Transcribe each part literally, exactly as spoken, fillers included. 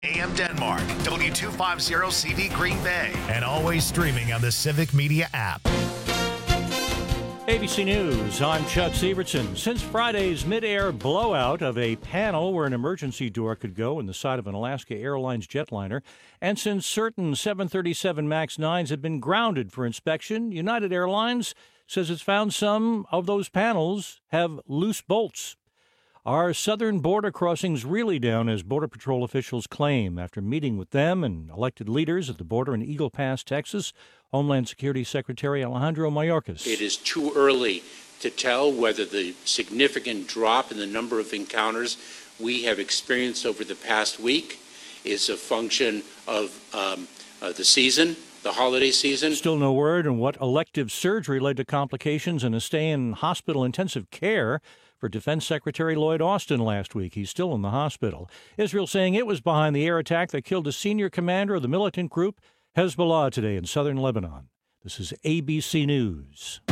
A M Denmark, W two fifty C D Green Bay, and always streaming on the Civic Media app. A B C News, I'm Chuck Severson. Since Friday's mid-air blowout of a panel where an emergency door could go in the side of an Alaska Airlines jetliner, and since certain seven thirty-seven MAX nines have been grounded for inspection, United Airlines says it's found some of those panels have loose bolts. Are southern border crossings really down, as Border Patrol officials claim? After meeting with them and elected leaders at the border in Eagle Pass, Texas, Homeland Security Secretary Alejandro Mayorkas. It is too early to tell whether the significant drop in the number of encounters we have experienced over the past week is a function of um, uh, the season, the holiday season. Still no word on what elective surgery led to complications and a stay in hospital intensive care for Defense Secretary Lloyd Austin last week. He's still in the hospital. Israel saying it was behind the air attack that killed a senior commander of the militant group Hezbollah today in southern Lebanon. This is A B C News.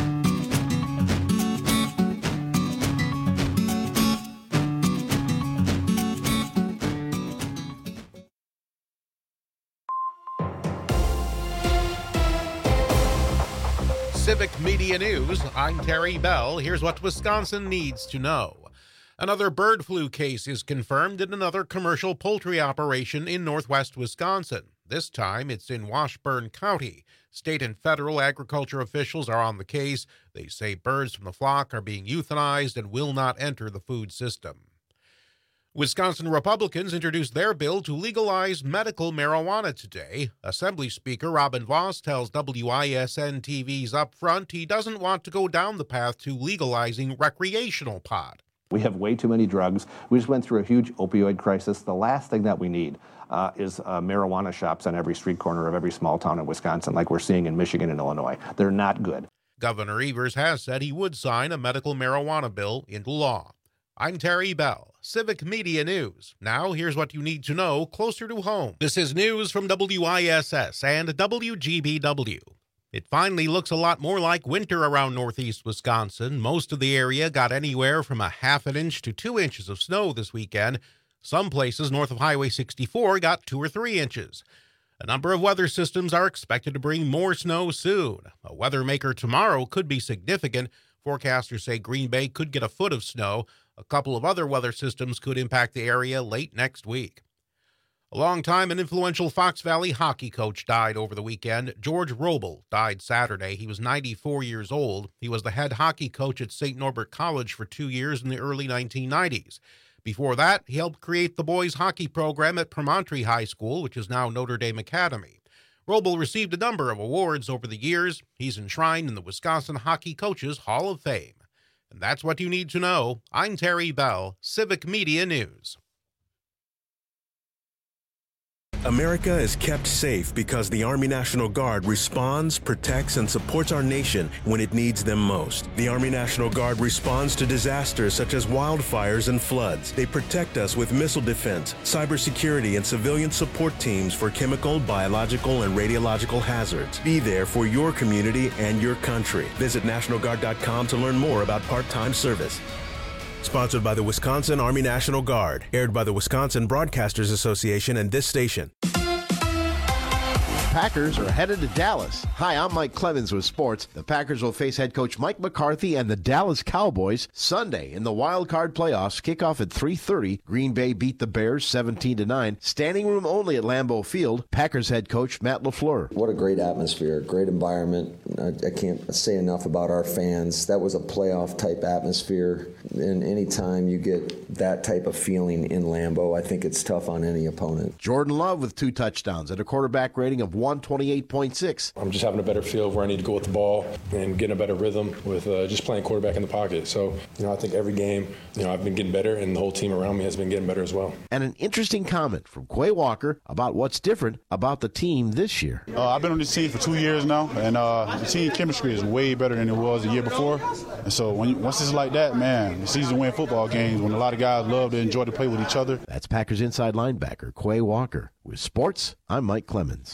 Civic Media News, I'm Terry Bell. Here's what Wisconsin needs to know. Another bird flu case is confirmed in another commercial poultry operation in northwest Wisconsin. This time it's in Washburn County. State and federal agriculture officials are on the case. They say birds from the flock are being euthanized and will not enter the food system. Wisconsin Republicans introduced their bill to legalize medical marijuana today. Assembly Speaker Robin Vos tells W I S N T V's Upfront he doesn't want to go down the path to legalizing recreational pot. We have way too many drugs. We just went through a huge opioid crisis. The last thing that we need uh, is uh, marijuana shops on every street corner of every small town in Wisconsin, like we're seeing in Michigan and Illinois. They're not good. Governor Evers has said he would sign a medical marijuana bill into law. I'm Terry Bell, Civic Media News. Now, here's what you need to know closer to home. This is news from W I S S and W G B W. It finally looks a lot more like winter around northeast Wisconsin. Most of the area got anywhere from a half an inch to two inches of snow this weekend. Some places north of Highway sixty-four got two or three inches. A number of weather systems are expected to bring more snow soon. A weather maker tomorrow could be significant. Forecasters say Green Bay could get a foot of snow. A couple of other weather systems could impact the area late next week. A longtime and influential Fox Valley hockey coach died over the weekend. George Roble died Saturday. He was ninety-four years old. He was the head hockey coach at Saint Norbert College for two years in the early nineteen nineties. Before that, he helped create the boys hockey program at Promontory High School, which is now Notre Dame Academy. Roble received a number of awards over the years. He's enshrined in the Wisconsin Hockey Coaches Hall of Fame. And that's what you need to know. I'm Terry Bell, Civic Media News. America is kept safe because the Army National Guard responds, protects, and supports our nation when it needs them most. The Army National Guard responds to disasters such as wildfires and floods. They protect us with missile defense, cybersecurity, and civilian support teams for chemical, biological, and radiological hazards. Be there for your community and your country. Visit National Guard dot com to learn more about part-time service. Sponsored by the Wisconsin Army National Guard. Aired by the Wisconsin Broadcasters Association and this station. Packers are headed to Dallas. Hi, I'm Mike Clemens with sports. The Packers will face head coach Mike McCarthy and the Dallas Cowboys Sunday in the wild card playoffs. Kickoff at three thirty. Green Bay beat the Bears seventeen to nine. Standing room only at Lambeau Field. Packers head coach Matt LaFleur. What a great atmosphere, great environment. I, I can't say enough about our fans. That was a playoff type atmosphere. And anytime you get that type of feeling in Lambeau, I think it's tough on any opponent. Jordan Love with two touchdowns and a quarterback rating of one twenty-eight point six. I'm just having a better feel of where I need to go with the ball and getting a better rhythm with uh, just playing quarterback in the pocket. So, you know, I think every game, you know, I've been getting better and the whole team around me has been getting better as well. And an interesting comment from Quay Walker about what's different about the team this year. Uh, I've been on this team for two years now, and uh, the team chemistry is way better than it was the year before. And so when you, once it's like that, man, it's easy to win football games when a lot of guys love to enjoy to play with each other. That's Packers inside linebacker Quay Walker. With sports, I'm Mike Clemens.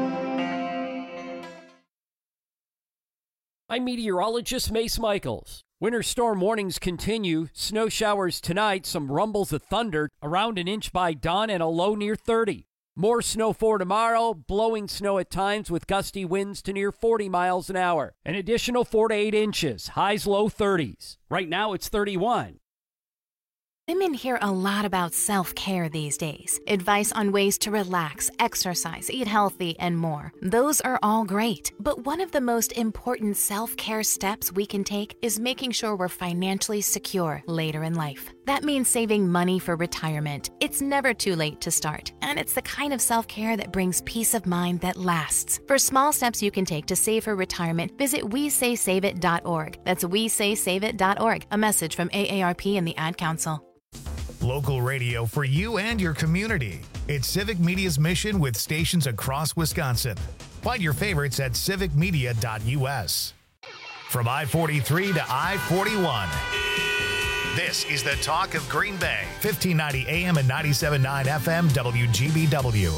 I'm meteorologist Mace Michaels. Winter storm warnings continue. Snow showers tonight, some rumbles of thunder, around an inch by dawn, and a low near thirty. More snow for tomorrow, blowing snow at times with gusty winds to near forty miles an hour. An additional four to eight inches, highs low thirties. Right now it's thirty-one. Women hear a lot about self-care these days. Advice on ways to relax, exercise, eat healthy, and more. Those are all great. But one of the most important self-care steps we can take is making sure we're financially secure later in life. That means saving money for retirement. It's never too late to start. And it's the kind of self-care that brings peace of mind that lasts. For small steps you can take to save for retirement, visit we say save it dot org. That's we say save it dot org. A message from A A R P and the Ad Council. Local radio for you and your community. It's Civic Media's mission with stations across Wisconsin. Find your favorites at civic media dot U S. From I forty-three to I forty-one. This is the talk of Green Bay. fifteen ninety A M and ninety-seven point nine F M W G B W.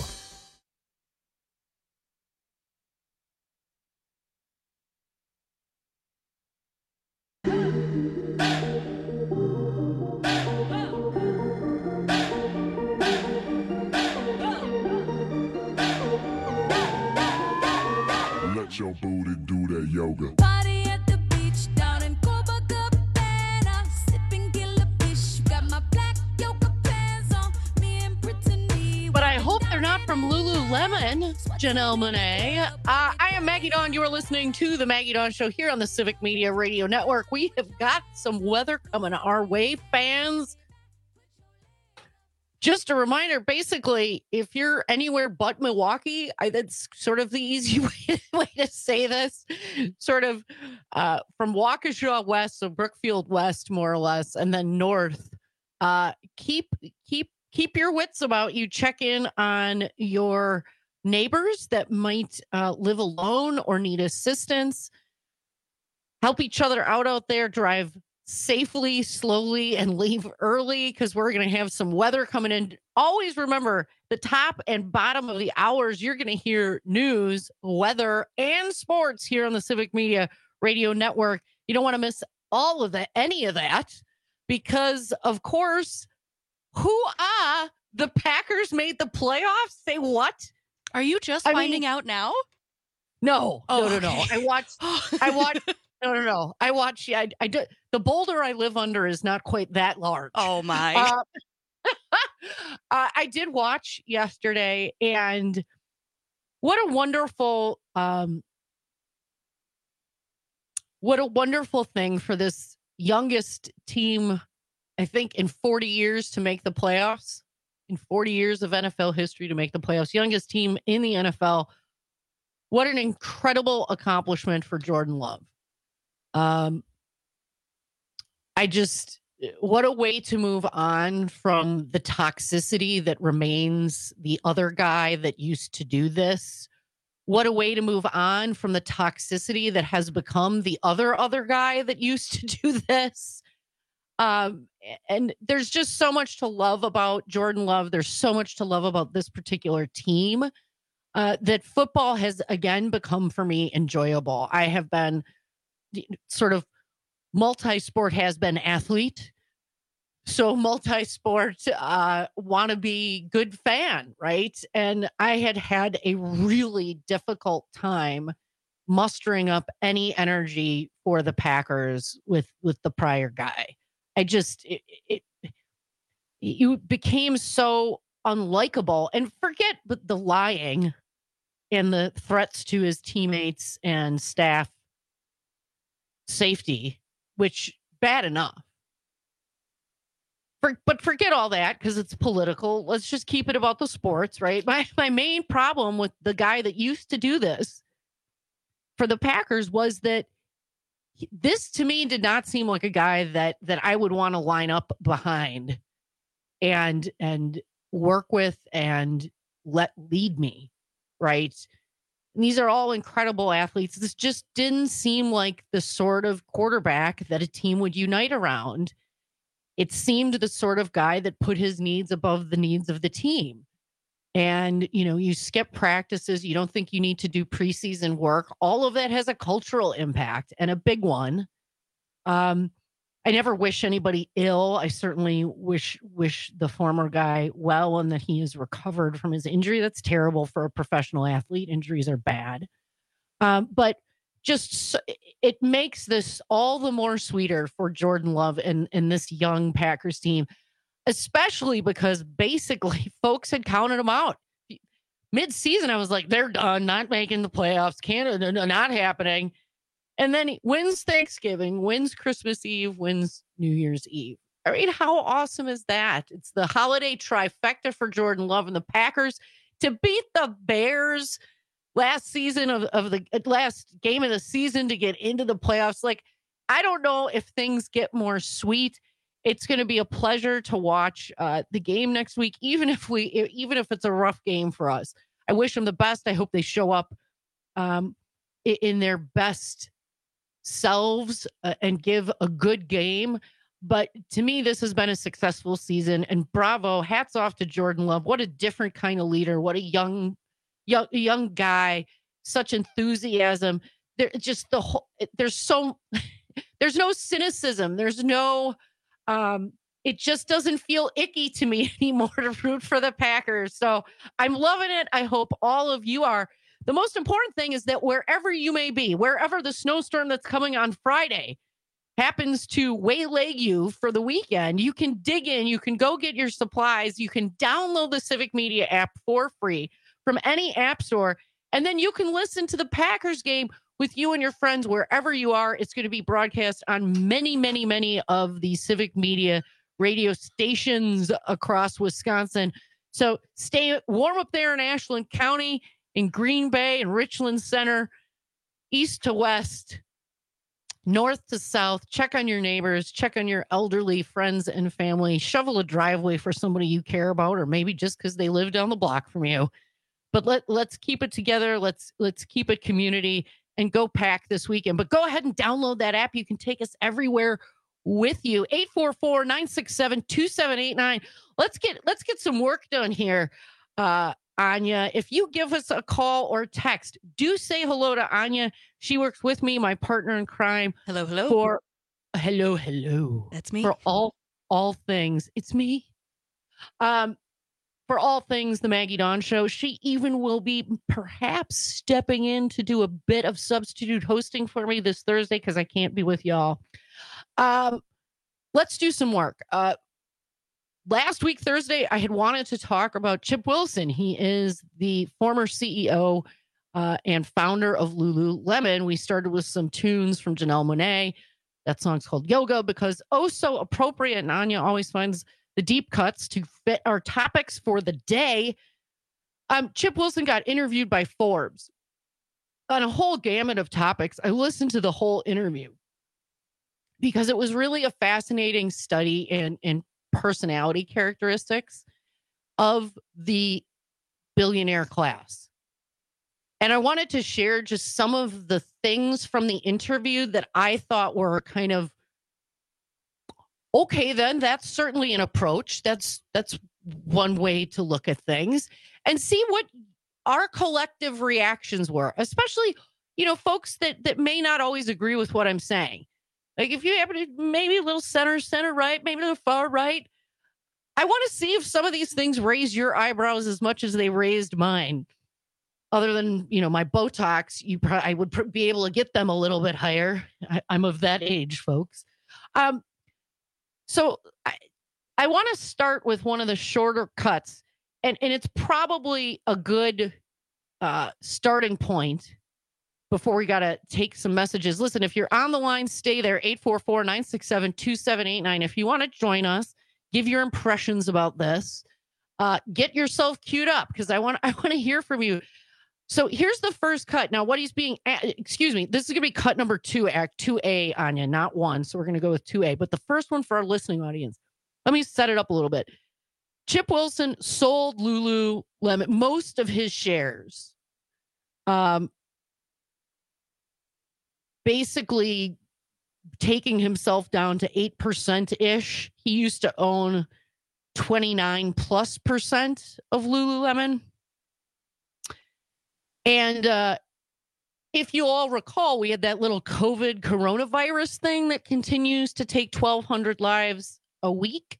Your booty do that yoga. Party at the beach down in Copacabana, sipping killer fish. Got my black yoga pants on, me and Brittany. But I hope they're not from Lululemon, Janelle Monáe. Uh, I am Maggie Dawn. You are listening to the Maggie Dawn Show here on the Civic Media Radio Network. We have got some weather coming our way, fans. Just a reminder, basically, if you're anywhere but Milwaukee, I, that's sort of the easy way, way to say this, sort of uh, from Waukesha west, so Brookfield west, more or less, and then north. Uh, keep keep keep your wits about you. Check in on your neighbors that might uh, live alone or need assistance. Help each other out out there. Drive safely, slowly, and leave early because we're going to have some weather coming in. Always remember the top and bottom of the hours, you're going to hear news, weather, and sports here on the Civic Media Radio Network. You don't want to miss all of that, any of that, because of course, hoo-ah, the Packers made the playoffs. Say what? Are you just I finding mean, out now? No, oh, no, no, okay. no. I watched, I watched, no, no, no. I watch. I, I do. The boulder I live under is not quite that large. Oh my! Uh, uh, I did watch yesterday, and what a wonderful, um, what a wonderful thing for this youngest team, I think, in forty years to make the playoffs. In forty years of N F L history to make the playoffs, youngest team in the N F L. What an incredible accomplishment for Jordan Love. Um, I just, what a way to move on from the toxicity that remains the other guy that used to do this. What a way to move on from the toxicity that has become the other, other guy that used to do this. Um, and there's just so much to love about Jordan Love. There's so much to love about this particular team, uh, that football has again become for me enjoyable. I have been sort of multi-sport has been athlete. So multi-sport, uh, wannabe good fan, right? And I had had a really difficult time mustering up any energy for the Packers with, with the prior guy. I just, it, it, you became so unlikable, and forget but the lying and the threats to his teammates and staff safety, which bad enough. For, but forget all that because it's political. Let's just keep it about the sports, right? My my main problem with the guy that used to do this for the Packers was that he, this to me did not seem like a guy that that I would want to line up behind and and work with and let lead me, right? And these are all incredible athletes. This just didn't seem like the sort of quarterback that a team would unite around. It seemed the sort of guy that put his needs above the needs of the team. And, you know, you skip practices. You don't think you need to do preseason work. All of that has a cultural impact and a big one. Um, I never wish anybody ill. I certainly wish wish the former guy well and that he is recovered from his injury. That's terrible for a professional athlete. Injuries are bad. Um, but just so, it makes this all the more sweeter for Jordan Love and, and this young Packers team, especially because basically folks had counted them out. Mid-season, I was like, they're done, not making the playoffs, Canada, not happening. And then he wins Thanksgiving, wins Christmas Eve, wins New Year's Eve. I mean, how awesome is that? It's the holiday trifecta for Jordan Love and the Packers to beat the Bears last season of, of the last game of the season to get into the playoffs. Like, I don't know if things get more sweet. It's going to be a pleasure to watch uh, the game next week, even if we, even if it's a rough game for us. I wish them the best. I hope they show up um, in their best selves uh, and give a good game. But to me, this has been a successful season, and bravo, hats off to Jordan Love. What a different kind of leader. What a young, young, young guy. Such enthusiasm. There, just the whole. There's so. There's no cynicism. There's no. Um, it just doesn't feel icky to me anymore to root for the Packers. So I'm loving it. I hope all of you are. The most important thing is that wherever you may be, wherever the snowstorm that's coming on Friday happens to waylay you for the weekend, you can dig in, you can go get your supplies, you can download the Civic Media app for free from any app store, and then you can listen to the Packers game with you and your friends wherever you are. It's going to be broadcast on many, many, many of the Civic Media radio stations across Wisconsin. So stay warm up there in Ashland County, in Green Bay and Richland Center, east to west, north to south. Check on your neighbors, check on your elderly friends and family, shovel a driveway for somebody you care about, or maybe just because they live down the block from you. But let, let's keep it together. Let's, let's keep it community and go Pack this weekend. But go ahead and download that app. You can take us everywhere with you. eight four four, nine six seven, two seven eight nine. Let's get, let's get some work done here. Uh, Anya, if you give us a call or text, do say hello to Anya. She works with me, my partner in crime. Hello, hello. For hello, hello. That's me. For all all things. It's me. Um, for all things the Maggie Dawn Show. She even will be perhaps stepping in to do a bit of substitute hosting for me this Thursday because I can't be with y'all. Um, let's do some work. Uh Last week, Thursday, I had wanted to talk about Chip Wilson. He is the former C E O uh, and founder of Lululemon. We started with some tunes from Janelle Monáe. That song's called Yoga because oh so appropriate. And Anya always finds the deep cuts to fit our topics for the day. Um, Chip Wilson got interviewed by Forbes on a whole gamut of topics. I listened to the whole interview because it was really a fascinating study in in personality characteristics of the billionaire class. And I wanted to share just some of the things from the interview that I thought were kind of, okay, then that's certainly an approach. That's, that's one way to look at things and see what our collective reactions were, especially, you know, folks that, that may not always agree with what I'm saying. Like if you happen to maybe a little center, center right, maybe a little far right. I want to see if some of these things raise your eyebrows as much as they raised mine. Other than, you know, my Botox, you probably, I would pr- be able to get them a little bit higher. I, I'm of that age, folks. Um, so I, I want to start with one of the shorter cuts, and, and it's probably a good uh, starting point before we got to take some messages. Listen, if you're on the line, stay there. eight four four, nine six seven, two seven eight nine. If you want to join us, give your impressions about this. Uh, get yourself queued up because I want I want to hear from you. So here's the first cut. Now, what he's being, excuse me, this is going to be cut number two, act two A, Anya, not one. So we're going to go with two A. But the first one for our listening audience, let me set it up a little bit. Chip Wilson sold Lululemon, most of his shares. Um, basically taking himself down to eight percent ish. He used to own twenty-nine plus percent of Lululemon. And uh, if you all recall, we had that little COVID coronavirus thing that continues to take twelve hundred lives a week.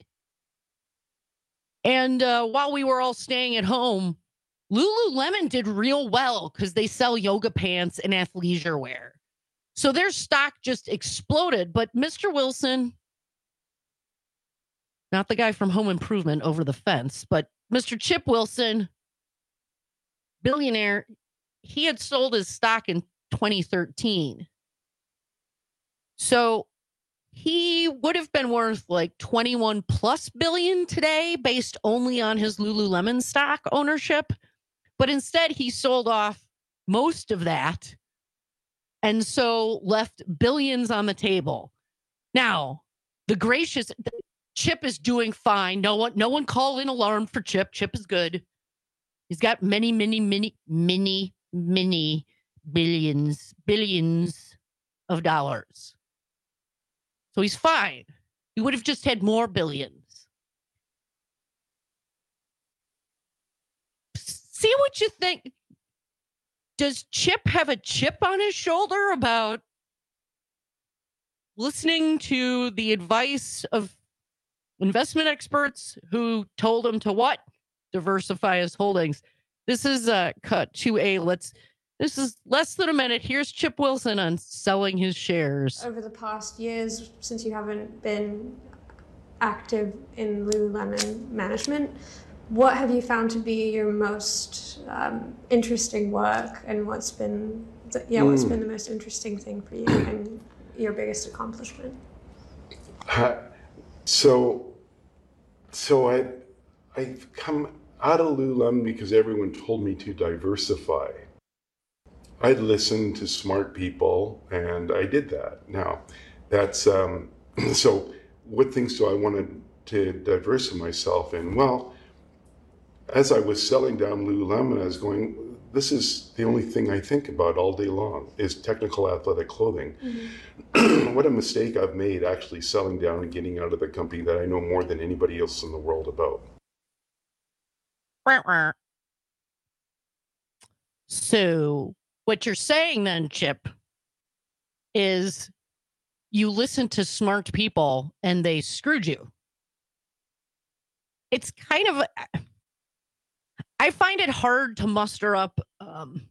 And uh, while we were all staying at home, Lululemon did real well because they sell yoga pants and athleisure wear. So their stock just exploded. But Mister Wilson, not the guy from Home Improvement over the fence, but Mister Chip Wilson, billionaire, he had sold his stock in twenty thirteen. So he would have been worth like twenty-one plus billion today based only on his Lululemon stock ownership. But instead, he sold off most of that and so left billions on the table. Now, the gracious Chip is doing fine. No one, no one call in alarm for Chip. Chip is good. He's got many, many, many, many, many billions, billions of dollars. So he's fine. He would have just had more billions. See what you think. Does Chip have a chip on his shoulder about listening to the advice of investment experts who told him to what? Diversify his holdings. This is uh, cut to a, let's, this is less than a minute. Here's Chip Wilson on selling his shares. Over the past years, since you haven't been active in Lululemon management, what have you found to be your most um, interesting work, and what's been, the, yeah, what's mm. been the most interesting thing for you and your biggest accomplishment? Uh, so, so I, I've come out of Lululemon because everyone told me to diversify. I'd listened to smart people, and I did that. Now, that's um, so. What things do I want to diversify myself in? Well, as I was selling down Lululemon, I was going, this is the only thing I think about all day long is technical athletic clothing. Mm-hmm. What a mistake I've made actually selling down and getting out of the company that I know more than anybody else in the world about. So what you're saying then, Chip, is you listened to smart people and they screwed you. It's kind of, I find it hard to muster up, um,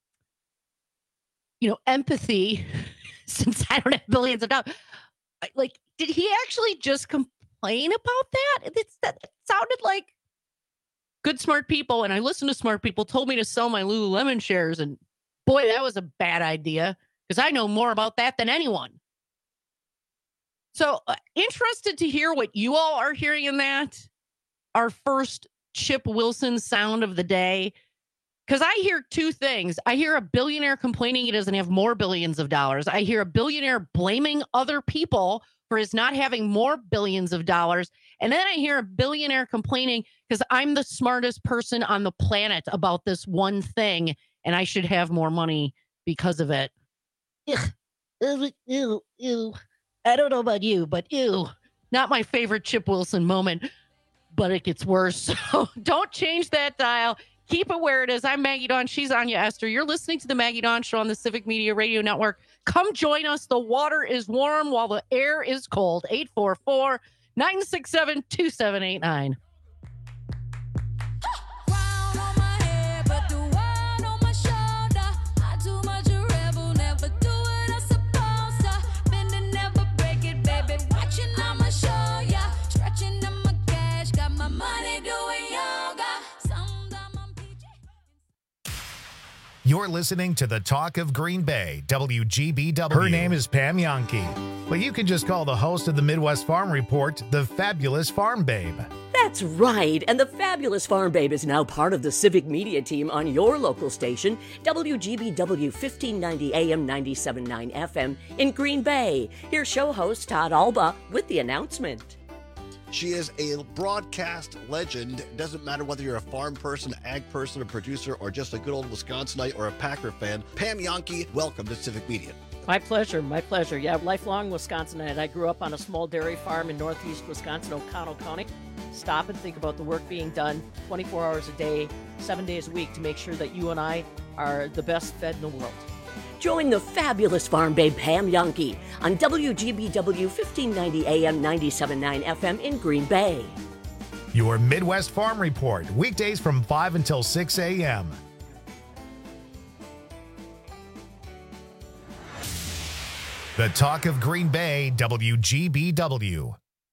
you know, empathy since I don't have billions of dollars. Like, did he actually just complain about that? It's, that it sounded like good, smart people. And I listened to smart people told me to sell my Lululemon shares. And boy, that was a bad idea because I know more about that than anyone. So uh, interested to hear what you all are hearing in that. Our first Chip Wilson sound of the day. Because I hear two things. I hear a billionaire complaining he doesn't have more billions of dollars. I hear a billionaire blaming other people for his not having more billions of dollars. And then I hear a billionaire complaining because I'm the smartest person on the planet about this one thing and I should have more money because of it. Ugh. Ew, ew, ew. I don't know about you, but ew, not my favorite Chip Wilson moment, but it gets worse. So don't change that dial. Keep it where it is. I'm Maggie Dawn. She's Anya Esther. You're listening to the Maggie Dawn Show on the Civic Media Radio Network. Come join us. The water is warm while the air is cold. eight four four, nine six seven, two seven eight nine. You're listening to the Talk of Green Bay, W G B W. Her name is Pam Yonke, but you can just call the host of the Midwest Farm Report the Fabulous Farm Babe. That's right, and the Fabulous Farm Babe is now part of the Civic Media team on your local station, W G B W fifteen ninety A M ninety-seven point nine F M in Green Bay. Here's show host Todd Alba with the announcement. She is a broadcast legend. Doesn't matter whether you're a farm person, ag person, a producer, or just a good old Wisconsinite or a Packer fan. Pam Yonke, welcome to Civic Media. My pleasure, my pleasure. Yeah, lifelong Wisconsinite. I grew up on a small dairy farm in northeast Wisconsin, O'Connell County. Stop and think about the work being done twenty-four hours a day, seven days a week to make sure that you and I are the best fed in the world. Join the fabulous farm babe Pam Yankee on W G B W fifteen ninety A M ninety-seven point nine F M in Green Bay. Your Midwest Farm Report, weekdays from five until six a.m. The Talk of Green Bay, W G B W.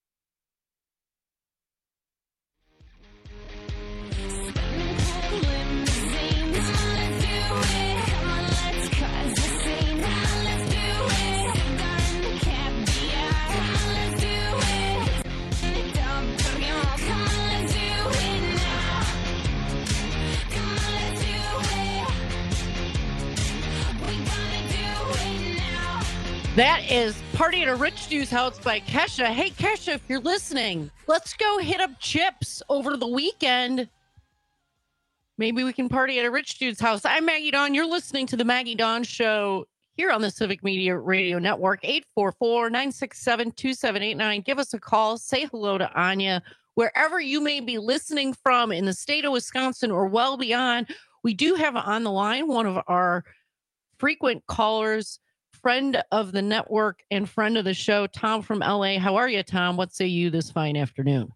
That is Party at a Rich Dude's House by Kesha. Hey, Kesha, if you're listening, let's go hit up Chips over the weekend. Maybe we can party at a rich dude's house. I'm Maggie Dawn. You're listening to the Maggie Dawn Show here on the Civic Media Radio Network. eight four four, nine six seven, two seven eight nine. Give us a call. Say hello to Anya. Wherever you may be listening from in the state of Wisconsin or well beyond, we do have on the line one of our frequent callers, friend of the network and friend of the show, Tom from L A. How are you, Tom? What say you this fine afternoon?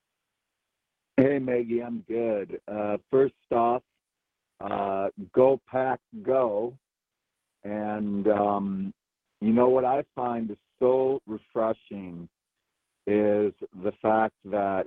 Hey, Maggie, I'm good. Uh, first off, uh, go Pack Go. And um, you know what I find is so refreshing is the fact that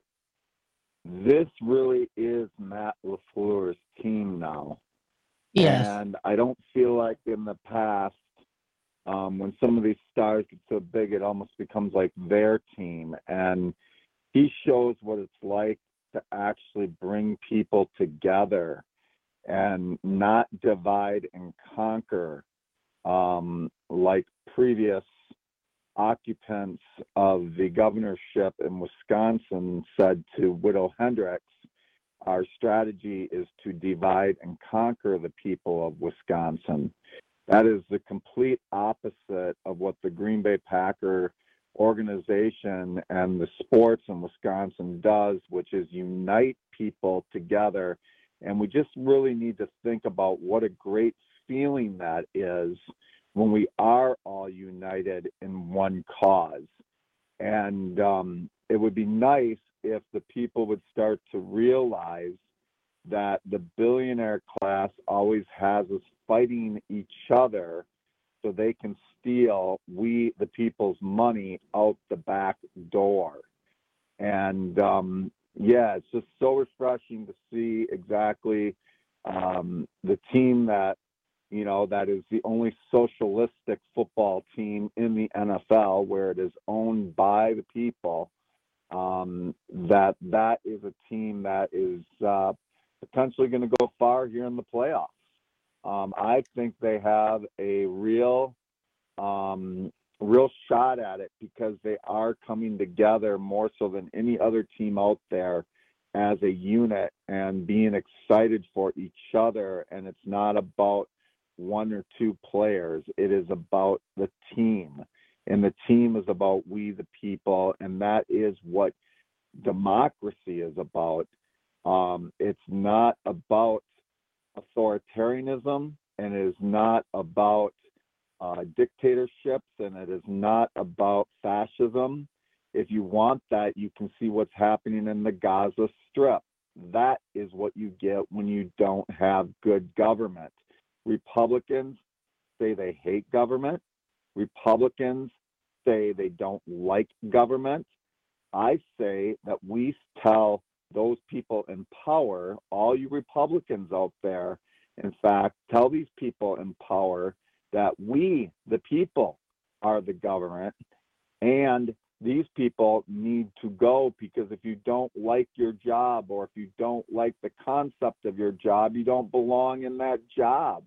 this really is Matt LaFleur's team now. Yes. And I don't feel like in the past, um, when some of these stars get so big, it almost becomes like their team. And he shows what it's like to actually bring people together and not divide and conquer um, like previous occupants of the governorship in Wisconsin said to Widow Hendricks. Our strategy is to divide and conquer the people of Wisconsin. That is the complete opposite of what the Green Bay Packer organization and the sports in Wisconsin does, which is unite people together. And we just really need to think about what a great feeling that is when we are all united in one cause. And um, it would be nice if the people would start to realize that the billionaire class always has us fighting each other so they can steal we, the people's money, out the back door. And um, yeah, it's just so refreshing to see exactly um, the team that, you know, that is the only socialistic football team in the N F L where it is owned by the people. Um, that that is a team that is uh, potentially going to go far here in the playoffs. Um, I think they have a real, um, real shot at it because they are coming together more so than any other team out there as a unit and being excited for each other. And it's not about one or two players. It is about the team. And the team is about we, the people. And that is what democracy is about. Um, it's not about authoritarianism, and it is not about uh, dictatorships, and it is not about fascism. If you want that, you can see what's happening in the Gaza Strip. That is what you get when you don't have good government. Republicans say they hate government. Republicans say they don't like government. I say that we tell those people in power, all you Republicans out there, in fact, tell these people in power that we, the people, are the government, and these people need to go, because if you don't like your job or if you don't like the concept of your job, you don't belong in that job.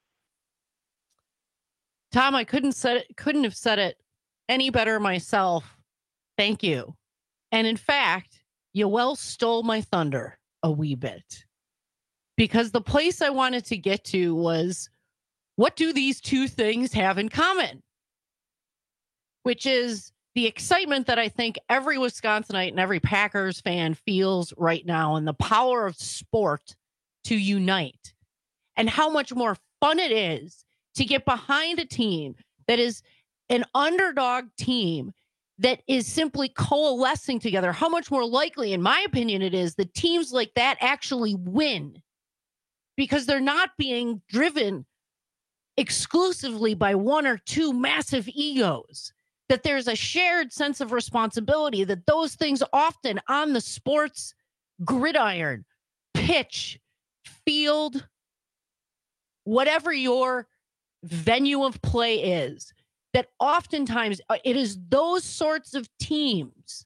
Tom, I couldn't said it, couldn't have said it any better myself. Thank you. And in fact, you well stole my thunder a wee bit, because the place I wanted to get to was, what do these two things have in common? Which is the excitement that I think every Wisconsinite and every Packers fan feels right now, and the power of sport to unite, and how much more fun it is to get behind a team that is an underdog team that is simply coalescing together, how much more likely, in my opinion, it is that teams like that actually win because they're not being driven exclusively by one or two massive egos, that there's a shared sense of responsibility, that those things often on the sports gridiron, pitch, field, whatever your venue of play is, that oftentimes it is those sorts of teams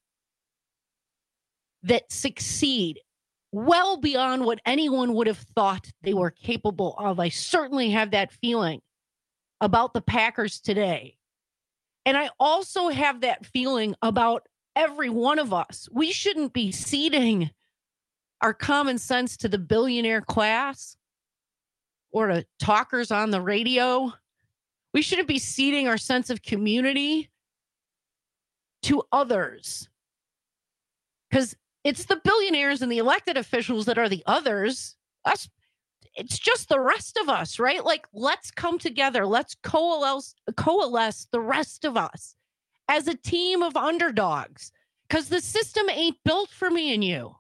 that succeed well beyond what anyone would have thought they were capable of. I certainly have that feeling about the Packers today. And I also have that feeling about every one of us. We shouldn't be ceding our common sense to the billionaire class or to talkers on the radio. We shouldn't be ceding our sense of community to others, because it's the billionaires and the elected officials that are the others. Us, it's just the rest of us, right? Like, let's come together. Let's coalesce, coalesce the rest of us as a team of underdogs, because the system ain't built for me and you.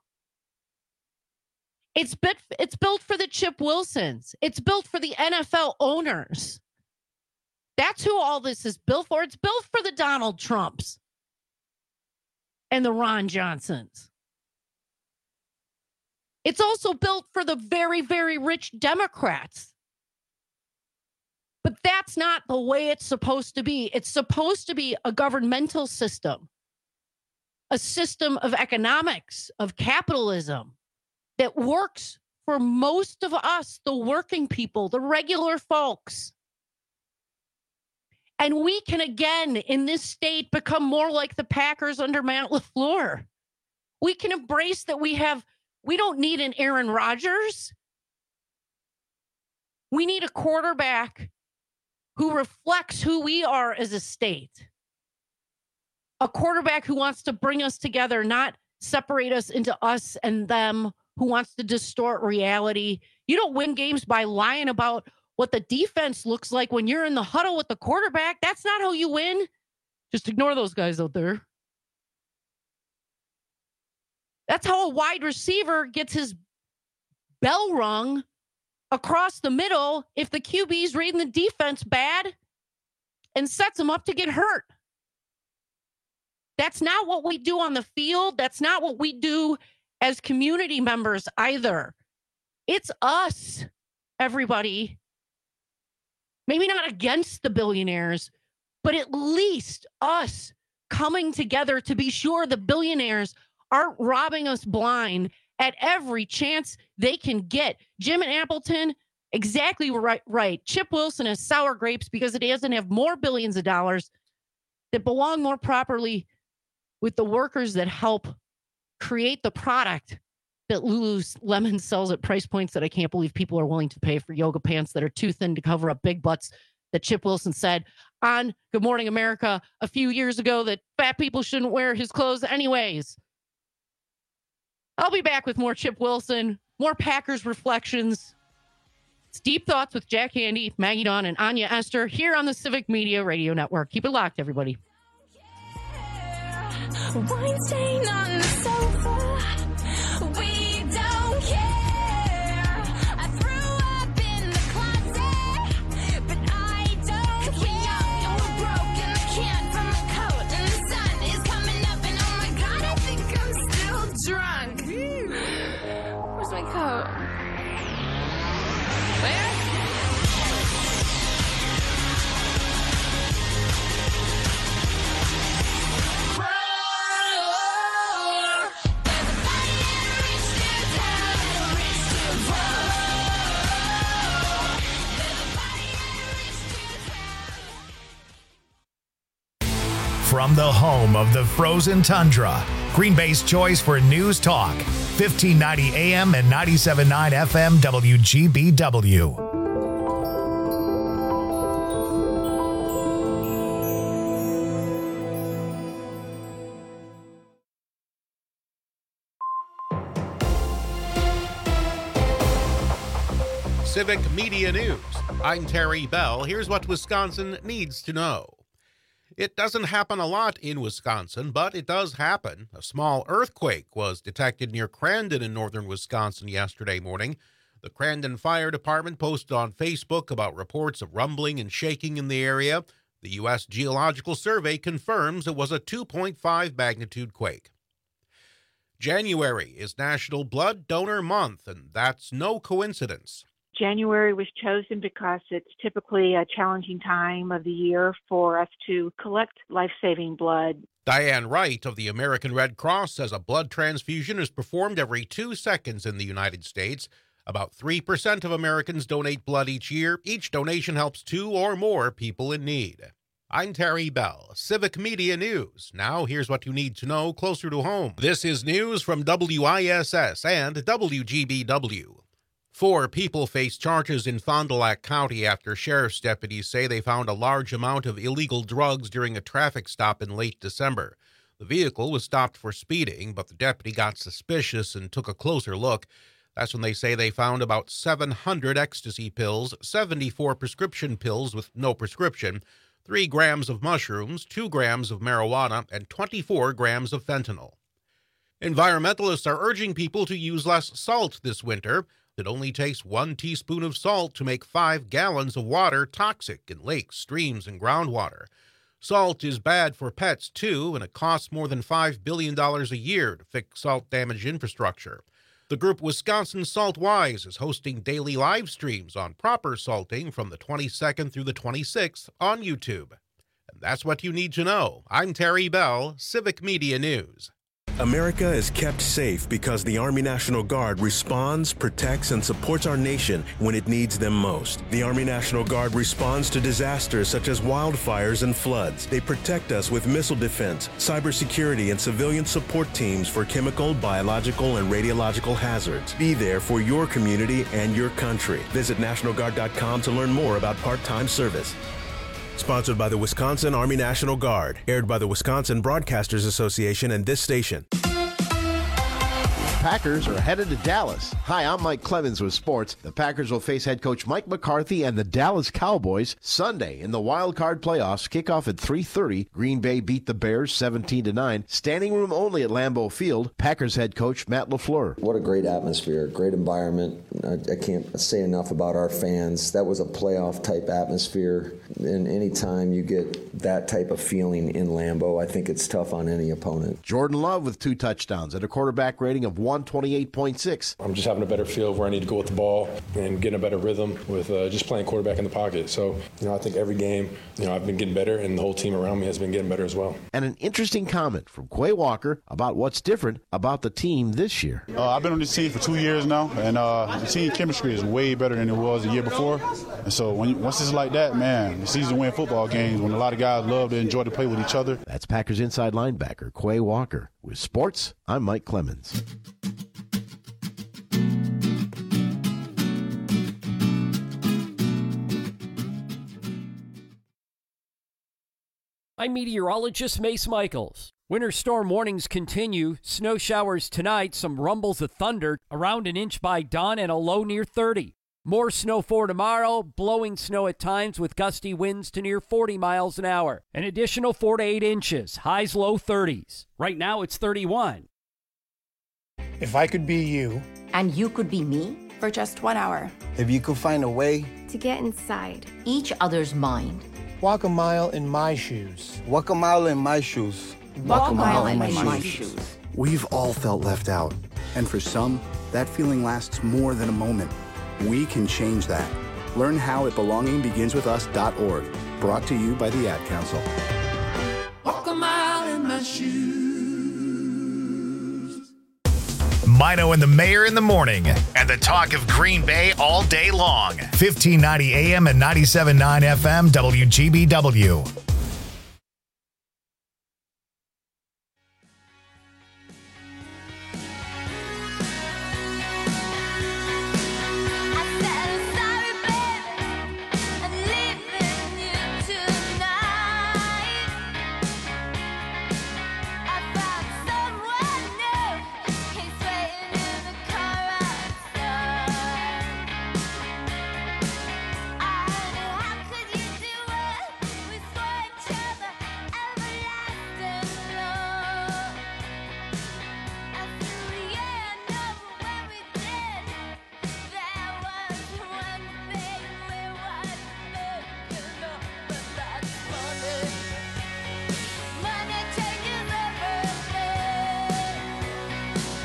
It's bit, it's built for the Chip Wilsons. It's built for the N F L owners. That's who all this is built for. It's built for the Donald Trumps and the Ron Johnsons. It's also built for the very, very rich Democrats. But that's not the way it's supposed to be. It's supposed to be a governmental system, a system of economics, of capitalism that works for most of us, the working people, the regular folks. And we can, again, in this state, become more like the Packers under Matt LaFleur. We can embrace that we have, we don't need an Aaron Rodgers. We need a quarterback who reflects who we are as a state. A quarterback who wants to bring us together, not separate us into us and them, who wants to distort reality. You don't win games by lying about what the defense looks like when you're in the huddle with the quarterback. That's not how you win. Just ignore those guys out there. That's how a wide receiver gets his bell rung across the middle if the Q B's reading the defense bad and sets him up to get hurt. That's not what we do on the field. That's not what we do as community members either. It's us, everybody. Maybe not against the billionaires, but at least us coming together to be sure the billionaires aren't robbing us blind at every chance they can get. Jim and Appleton, exactly right. right. Chip Wilson has sour grapes because it doesn't have more billions of dollars that belong more properly with the workers that help create the product that Lululemon sells at price points that I can't believe people are willing to pay for yoga pants that are too thin to cover up big butts, that Chip Wilson said on Good Morning America a few years ago that fat people shouldn't wear his clothes anyways. I'll be back with more Chip Wilson, more Packers reflections. It's Deep Thoughts with Jack Handy, Maggie Dawn, and Anya Esther here on the Civic Media Radio Network. Keep it locked, everybody. Wine stain on the sofa. We don't care. I threw up in the closet, but I don't 'Cause care. We're young and we're broke and the can from the coat and the sun is coming up and oh my god, I think I'm still drunk. Where's my coat? Where? From the home of the frozen tundra, Green Bay's choice for news talk, fifteen ninety A M and ninety-seven point nine F M W G B W. Civic Media News. I'm Terry Bell. Here's what Wisconsin needs to know. It doesn't happen a lot in Wisconsin, but it does happen. A small earthquake was detected near Crandon in northern Wisconsin yesterday morning. The Crandon Fire Department posted on Facebook about reports of rumbling and shaking in the area. The U S Geological Survey confirms it was a two point five magnitude quake. January is National Blood Donor Month, and that's no coincidence. January was chosen because it's typically a challenging time of the year for us to collect life-saving blood. Diane Wright of the American Red Cross says a blood transfusion is performed every two seconds in the United States. About three percent of Americans donate blood each year. Each donation helps two or more people in need. I'm Terry Bell, Civic Media News. Now here's what you need to know closer to home. This is news from W I S S and W G B W. Four people face charges in Fond du Lac County after sheriff's deputies say they found a large amount of illegal drugs during a traffic stop in late December. The vehicle was stopped for speeding, but the deputy got suspicious and took a closer look. That's when they say they found about seven hundred ecstasy pills, seventy-four prescription pills with no prescription, three grams of mushrooms, two grams of marijuana, and twenty-four grams of fentanyl. Environmentalists are urging people to use less salt this winter. It only takes one teaspoon of salt to make five gallons of water toxic in lakes, streams, and groundwater. Salt is bad for pets, too, and it costs more than five billion dollars a year to fix salt-damaged infrastructure. The group Wisconsin Salt Wise is hosting daily live streams on proper salting from the twenty-second through the twenty-sixth on YouTube. And that's what you need to know. I'm Terry Bell, Civic Media News. America is kept safe because the Army National Guard responds, protects, and supports our nation when it needs them most. The Army National Guard responds to disasters such as wildfires and floods. They protect us with missile defense, cybersecurity, and civilian support teams for chemical, biological, and radiological hazards. Be there for your community and your country. Visit National Guard dot com to learn more about part-time service. Sponsored by the Wisconsin Army National Guard. Aired by the Wisconsin Broadcasters Association and this station. Packers are headed to Dallas. Hi, I'm Mike Clemens with sports. The Packers will face head coach Mike McCarthy and the Dallas Cowboys Sunday in the wild card playoffs. Kickoff at three thirty. Green Bay beat the Bears seventeen to nine. Standing room only at Lambeau Field. Packers head coach Matt LaFleur. What a great atmosphere, great environment. I, I can't say enough about our fans. That was a playoff type atmosphere. And anytime you get that type of feeling in Lambeau, I think it's tough on any opponent. Jordan Love with two touchdowns and a quarterback rating of one twenty-eight point six. I'm just having a better feel of where I need to go with the ball and getting a better rhythm with uh, just playing quarterback in the pocket. So, you know, I think every game, you know, I've been getting better, and the whole team around me has been getting better as well. And an interesting comment from Quay Walker about what's different about the team this year. Uh, I've been on this team for two years now, and uh, the team chemistry is way better than it was the year before. And so when you, once it's like that, man, it's easy to win football games when a lot of guys love to enjoy to play with each other. That's Packers inside linebacker Quay Walker. With sports, I'm Mike Clemens. I'm meteorologist Mace Michaels. Winter storm warnings continue. Snow showers tonight, some rumbles of thunder, around an inch by dawn and a low near thirty. More snow for tomorrow, blowing snow at times with gusty winds to near forty miles an hour. An additional four to eight inches, highs low thirties. Right now it's thirty-one. If I could be you. And you could be me? For just one hour. If you could find a way. To get inside. Each other's mind. Walk a mile in my shoes. Walk a mile in my shoes. Walk, Walk a mile, mile in my, my shoes. shoes. We've all felt left out. And for some, that feeling lasts more than a moment. We can change that. Learn how at belonging begins with us dot org. Brought to you by the Ad Council. Walk a mile in my shoes. Mino and the Mayor in the morning, and the talk of Green Bay all day long. fifteen ninety A M and ninety-seven point nine F M W G B W.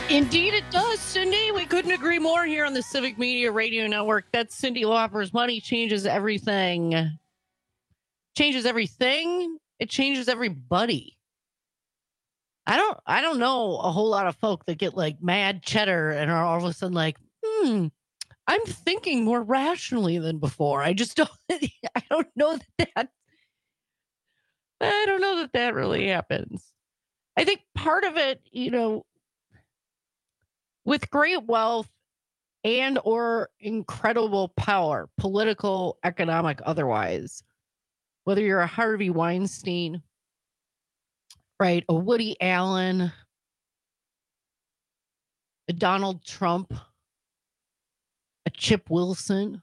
Indeed, it does, Cindy. We couldn't agree more here on the Civic Media Radio Network. That's Cyndi Lauper's Money Changes Everything. Changes everything. It changes everybody. I don't I don't know a whole lot of folk that get like mad cheddar and are all of a sudden like, hmm, I'm thinking more rationally than before. I just don't, I don't know that that, I don't know that that really happens. I think part of it, you know, with great wealth and or incredible power, political, economic, otherwise, whether you're a Harvey Weinstein, right, a Woody Allen, a Donald Trump, a Chip Wilson,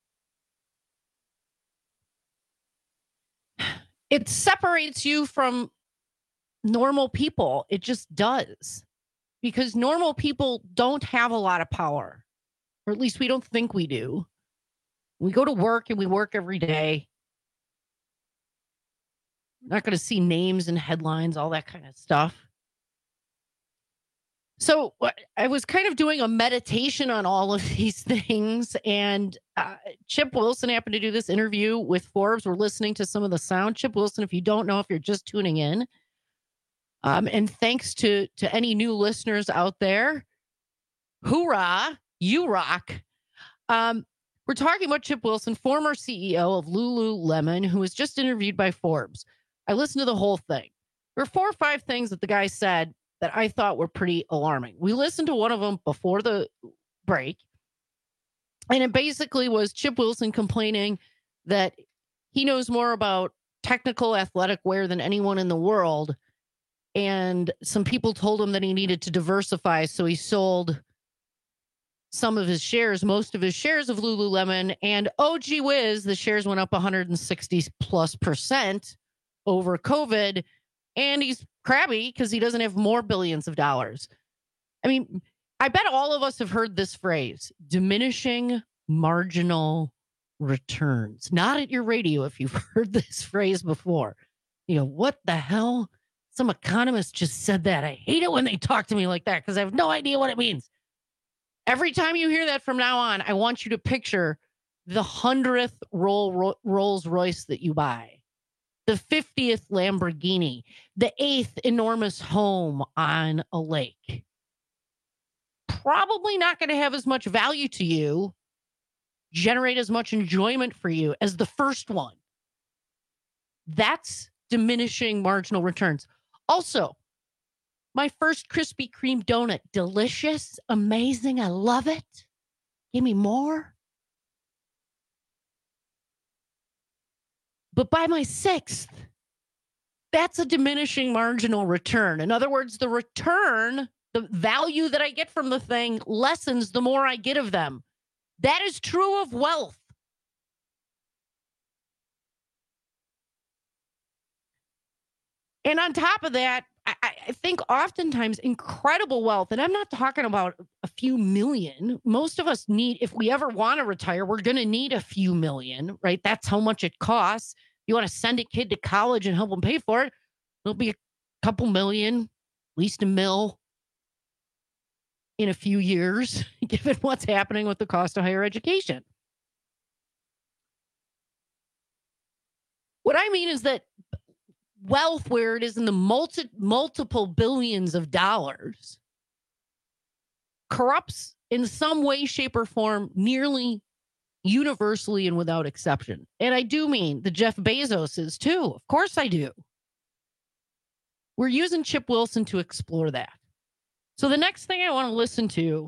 it separates you from normal people. It just does. Because normal people don't have a lot of power, or at least we don't think we do. We go to work and we work every day. Not going to see names and headlines, all that kind of stuff. So I was kind of doing a meditation on all of these things, and uh, Chip Wilson happened to do this interview with Forbes. We're listening to some of the sound. Chip Wilson, if you don't know, if you're just tuning in, Um, and thanks to, to any new listeners out there, hoorah, you rock. Um, we're talking about Chip Wilson, former C E O of Lululemon, who was just interviewed by Forbes. I listened to the whole thing. There were four or five things that the guy said that I thought were pretty alarming. We listened to one of them before the break, and it basically was Chip Wilson complaining that he knows more about technical athletic wear than anyone in the world. And some people told him that he needed to diversify, so he sold some of his shares, most of his shares of Lululemon. And oh, gee whiz, the shares went up one hundred sixty plus percent over COVID. And he's crabby because he doesn't have more billions of dollars. I mean, I bet all of us have heard this phrase, diminishing marginal returns. Not at your radio if you've heard this phrase before. You know, what the hell? Some economist just said that. I hate it when they talk to me like that because I have no idea what it means. Every time you hear that from now on, I want you to picture the hundredth Roll, Rolls Royce that you buy, the fiftieth Lamborghini, the eighth enormous home on a lake. Probably not going to have as much value to you, generate as much enjoyment for you as the first one. That's diminishing marginal returns. Also, my first Krispy Kreme donut, delicious, amazing. I love it. Give me more. But by my sixth, that's a diminishing marginal return. In other words, the return, the value that I get from the thing lessens the more I get of them. That is true of wealth. And on top of that, I, I think oftentimes incredible wealth, and I'm not talking about a few million. Most of us need, if we ever want to retire, we're going to need a few million, right? That's how much it costs. You want to send a kid to college and help them pay for it, it'll be a couple million, at least a mil in a few years, given what's happening with the cost of higher education. What I mean is that wealth, where it is in the multi, multiple billions of dollars, corrupts in some way, shape, or form nearly universally and without exception. And I do mean the Jeff Bezoses too. Of course I do. We're using Chip Wilson to explore that. So the next thing I want to listen to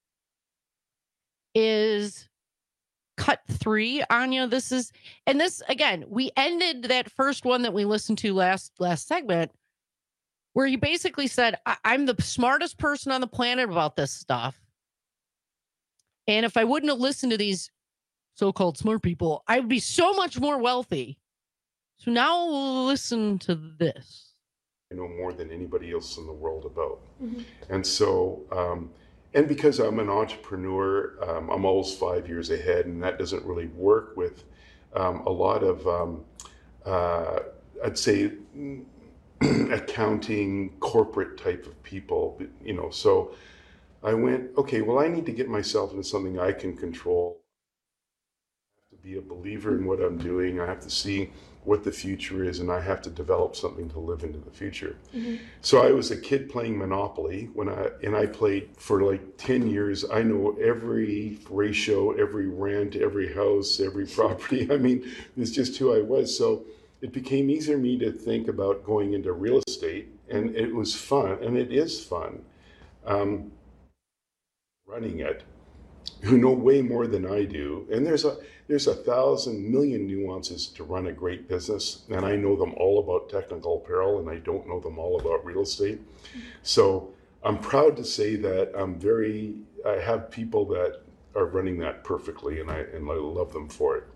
is cut three, Anya. This is, and this, again, we ended that first one that we listened to last last segment where he basically said, I- I'm the smartest person on the planet about this stuff. And if I wouldn't have listened to these so-called smart people, I would be so much more wealthy. So now we'll listen to this. I know more than anybody else in the world about. Mm-hmm. And so, um, and because I'm an entrepreneur, um, I'm always five years ahead, and that doesn't really work with um, a lot of, um, uh, I'd say, accounting, corporate type of people, you know. So I went, okay, well, I need to get myself into something I can control. I have to be a believer in what I'm doing. I have to see what the future is, and I have to develop something to live into the future. Mm-hmm. So I was a kid playing Monopoly when I and I played for like ten years. I know every ratio, every rent, every house, every property. I mean, it's just who I was. So it became easier for me to think about going into real estate, and it was fun, and it is fun. Um, running it, who know way more than I do, and there's a there's a thousand million nuances to run a great business, and I know them all about technical apparel, and I don't know them all about real estate. So I'm proud to say that I'm very I have people that are running that perfectly, and I and I love them for it.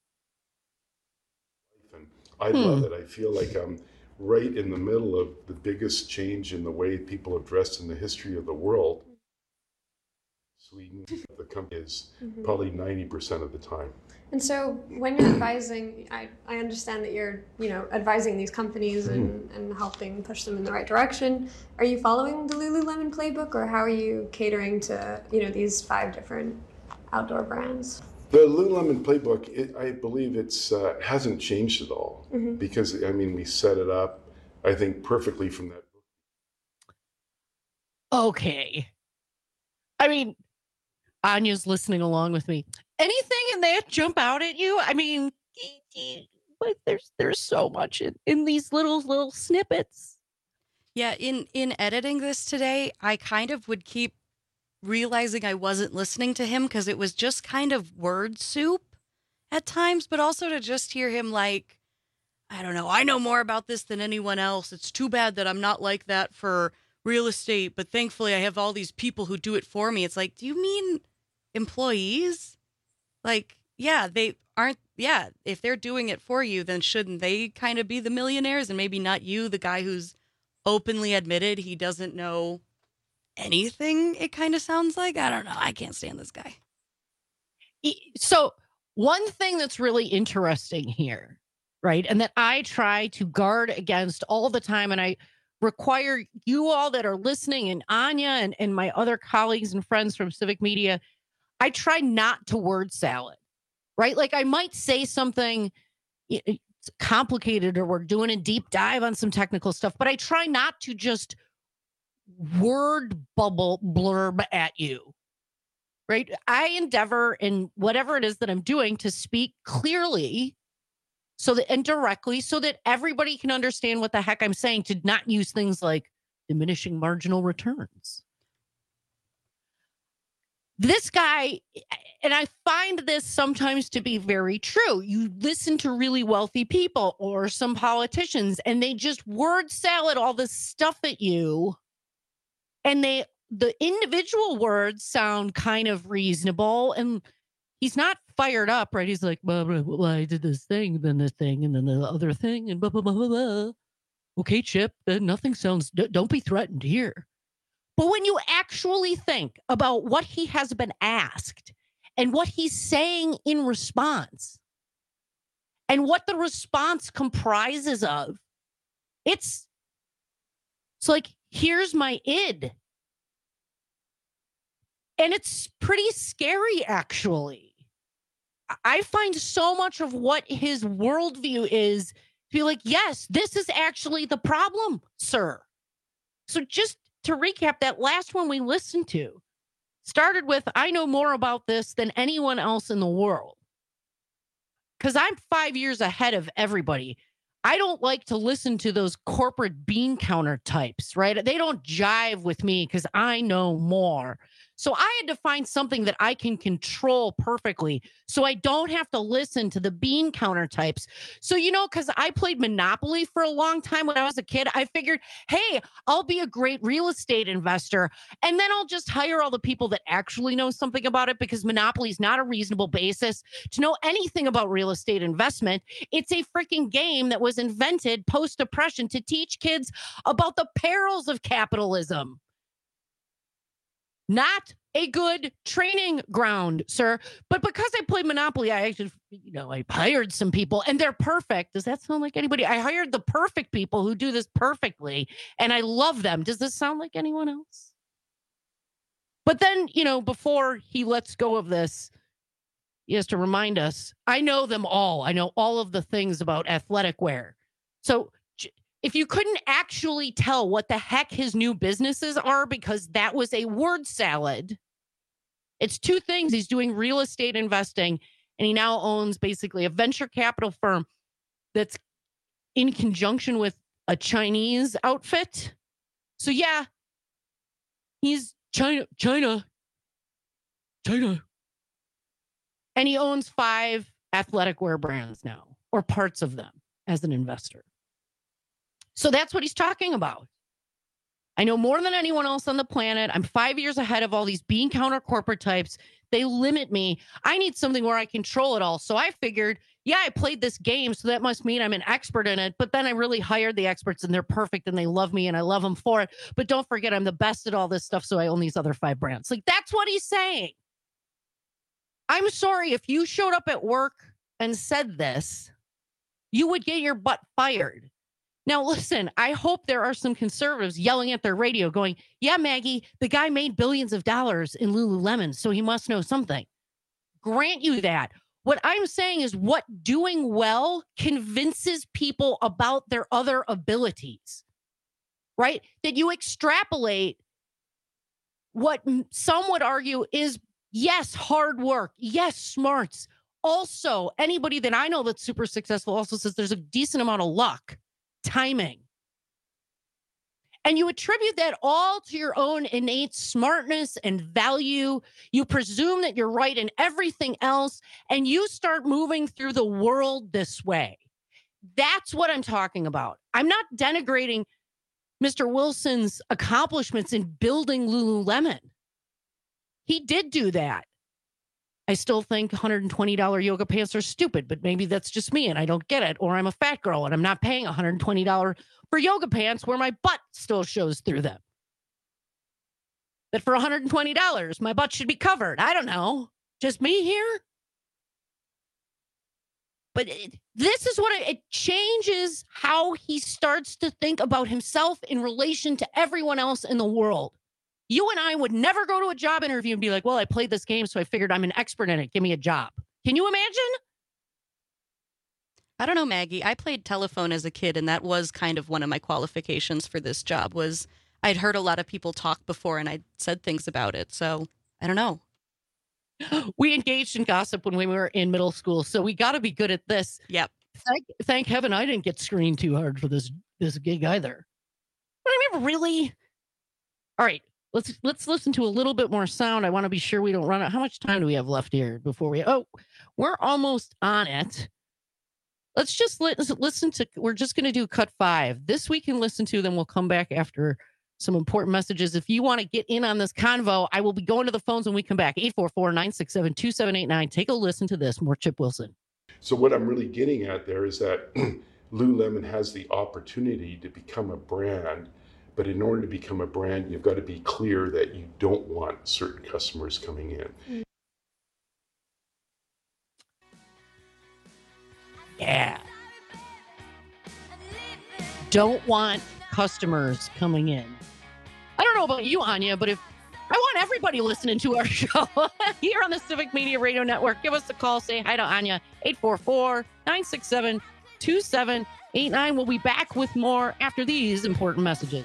And I Hmm. love it. I feel like I'm right in the middle of the biggest change in the way people have dressed in the history of the world. Sweden, the company is Mhm. probably ninety percent of the time. And so when you're advising, I, I understand that you're, you know, advising these companies and, and helping push them in the right direction. Are you following the Lululemon playbook, or how are you catering to, you know, these five different outdoor brands? The Lululemon playbook, it, I believe it's uh, hasn't changed at all, Mhm. because I mean we set it up, I think, perfectly from that. Okay. I mean, Anya's listening along with me. Anything in that jump out at you? I mean, but there's there's so much in, in these little little snippets. Yeah, in in editing this today, I kind of would keep realizing I wasn't listening to him because it was just kind of word soup at times, but also to just hear him like, I don't know, I know more about this than anyone else. It's too bad that I'm not like that for real estate, but thankfully I have all these people who do it for me. It's like, do you mean employees? Like, yeah, they aren't, yeah, if they're doing it for you, then shouldn't they kind of be the millionaires and maybe not you, the guy who's openly admitted he doesn't know anything, it kind of sounds like? I don't know. I can't stand this guy. E- So, one thing that's really interesting here, right, and that I try to guard against all the time, and I require you all that are listening, and Anya and, and my other colleagues and friends from Civic Media, I try not to word salad, right? Like I might say something i- it's complicated, or we're doing a deep dive on some technical stuff, but I try not to just word bubble blurb at you, right? I endeavor in whatever it is that I'm doing to speak clearly so that and directly so that everybody can understand what the heck I'm saying, to not use things like diminishing marginal returns. This guy, and I find this sometimes to be very true. You listen to really wealthy people or some politicians, and they just word salad all this stuff at you. And they, the individual words sound kind of reasonable, and he's not fired up, right? He's like, blah, blah, blah, I did this thing, then this thing, and then the other thing, and blah, blah, blah, blah, blah. Okay, Chip, then nothing sounds, d- don't be threatened here. But when you actually think about what he has been asked and what he's saying in response and what the response comprises of, it's, it's like, here's my id. And it's pretty scary, actually. I find so much of what his worldview is to be like, yes, this is actually the problem, sir. So just to recap, that last one we listened to started with, I know more about this than anyone else in the world. Because I'm five years ahead of everybody. I don't like to listen to those corporate bean counter types, right? They don't jive with me because I know more. So I had to find something that I can control perfectly so I don't have to listen to the bean counter types. So, you know, because I played Monopoly for a long time when I was a kid, I figured, hey, I'll be a great real estate investor. And then I'll just hire all the people that actually know something about it, because Monopoly is not a reasonable basis to know anything about real estate investment. It's a freaking game that was invented post-depression to teach kids about the perils of capitalism. Not a good training ground, sir. But because I played Monopoly, I actually, you know, I hired some people and they're perfect. Does that sound like anybody? I hired the perfect people who do this perfectly, and I love them. Does this sound like anyone else? But then, you know, before he lets go of this, he has to remind us, I know them all. I know all of the things about athletic wear. So if you couldn't actually tell what the heck his new businesses are, because that was a word salad, it's two things. He's doing real estate investing, and he now owns basically a venture capital firm that's in conjunction with a Chinese outfit. So yeah, he's China, China, China. And he owns five athletic wear brands now, or parts of them, as an investor. So that's what he's talking about. I know more than anyone else on the planet. I'm five years ahead of all these bean counter corporate types. They limit me. I need something where I control it all. So I figured, yeah, I played this game, so that must mean I'm an expert in it. But then I really hired the experts, and they're perfect, and they love me, and I love them for it. But don't forget, I'm the best at all this stuff, so I own these other five brands. Like, that's what he's saying. I'm sorry, if you showed up at work and said this, you would get your butt fired. Now, listen, I hope there are some conservatives yelling at their radio going, yeah, Maggie, the guy made billions of dollars in Lululemon, so he must know something. Grant you that. What I'm saying is what doing well convinces people about their other abilities, right? That you extrapolate what some would argue is, yes, hard work. Yes, smarts. Also, anybody that I know that's super successful also says there's a decent amount of luck. Timing. And you attribute that all to your own innate smartness and value. You presume that you're right in everything else, and you start moving through the world this way. That's what I'm talking about. I'm not denigrating Mister Wilson's accomplishments in building Lululemon. He did do that. I still think one hundred twenty dollars yoga pants are stupid, but maybe that's just me and I don't get it. Or I'm a fat girl and I'm not paying one hundred twenty dollars for yoga pants where my butt still shows through them. That for one hundred twenty dollars, my butt should be covered. I don't know. Just me here? But it, this is what it, it changes how he starts to think about himself in relation to everyone else in the world. You and I would never go to a job interview and be like, well, I played this game, so I figured I'm an expert in it. Give me a job. Can you imagine? I don't know, Maggie. I played telephone as a kid, and that was kind of one of my qualifications for this job was I'd heard a lot of people talk before, and I'd said things about it. So I don't know. We engaged in gossip when we were in middle school, so we got to be good at this. Yep. Thank, thank heaven I didn't get screened too hard for this, this gig either. But I mean, really? All right. Let's let's listen to a little bit more sound. I want to be sure we don't run out. How much time do we have left here before we? Oh, we're almost on it. Let's just li- listen to. We're just going to do cut five. This we can listen to. Then we'll come back after some important messages. If you want to get in on this convo, I will be going to the phones when we come back. eight four four, nine six seven, two seven eight nine. Take a listen to this. More Chip Wilson. So what I'm really getting at there is that Lululemon has the opportunity to become a brand. But in order to become a brand, you've got to be clear that you don't want certain customers coming in. Yeah. Don't want customers coming in. I don't know about you, Anya, but if I want everybody listening to our show here on the Civic Media Radio Network, give us a call. Say hi to Anya. eight four four, nine six seven, two seven eight nine. We'll be back with more after these important messages.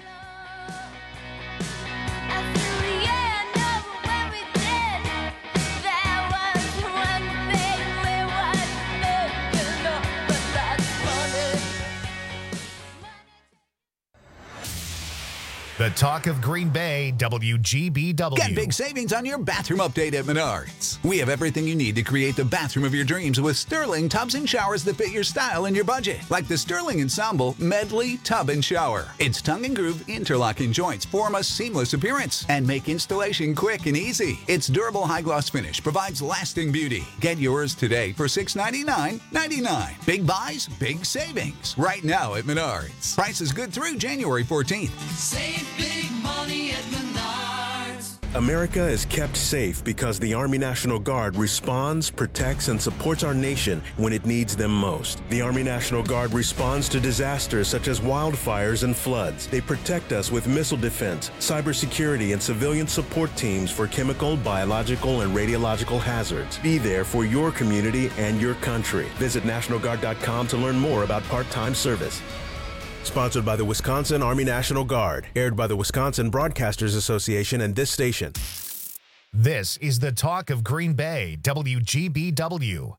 The talk of Green Bay, W G B W. Get big savings on your bathroom update at Menards. We have everything you need to create the bathroom of your dreams with Sterling tubs and showers that fit your style and your budget. Like the Sterling Ensemble Medley Tub and Shower. Its tongue and groove interlocking joints form a seamless appearance and make installation quick and easy. Its durable high gloss finish provides lasting beauty. Get yours today for six ninety-nine ninety-nine. Big buys, big savings. Right now at Menards. Price is good through January fourteenth. Save big money at Menards. America is kept safe because the Army National Guard responds, protects, and supports our nation when it needs them most. The Army National Guard responds to disasters such as wildfires and floods. They protect us with missile defense, cybersecurity, and civilian support teams for chemical, biological, and radiological hazards. Be there for your community and your country. Visit National Guard dot com to learn more about part-time service. Sponsored by the Wisconsin Army National Guard. Aired by the Wisconsin Broadcasters Association and this station. This is the Talk of Green Bay, W G B W.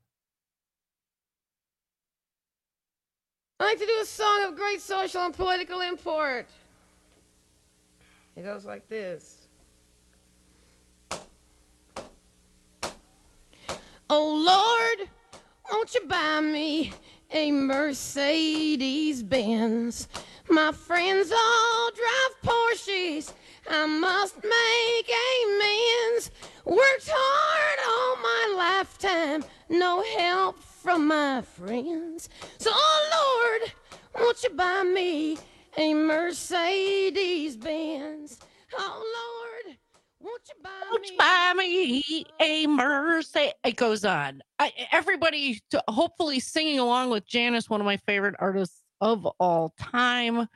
I like to do a song of great social and political import. It goes like this. Oh Lord, won't you buy me a Mercedes Benz? My friends all drive Porsches. I must make amends. Worked hard all my lifetime, no help from my friends. So, oh Lord, won't you buy me a Mercedes Benz? Oh Lord, won't you buy Won't me? you buy me a Mercedes? It goes on. I, everybody to, hopefully singing along with Janice, one of my favorite artists of all time.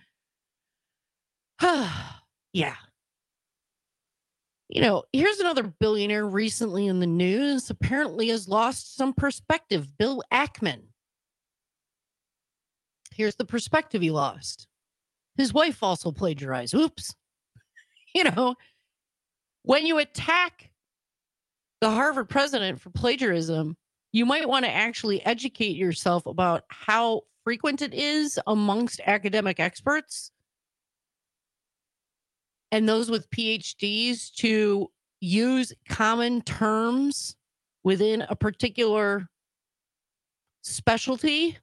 Yeah. You know, here's another billionaire recently in the news, apparently has lost some perspective. Bill Ackman. Here's the perspective he lost. His wife also plagiarized. Oops. You know, when you attack the Harvard president for plagiarism, you might want to actually educate yourself about how frequent it is amongst academic experts and those with P H Ds to use common terms within a particular specialty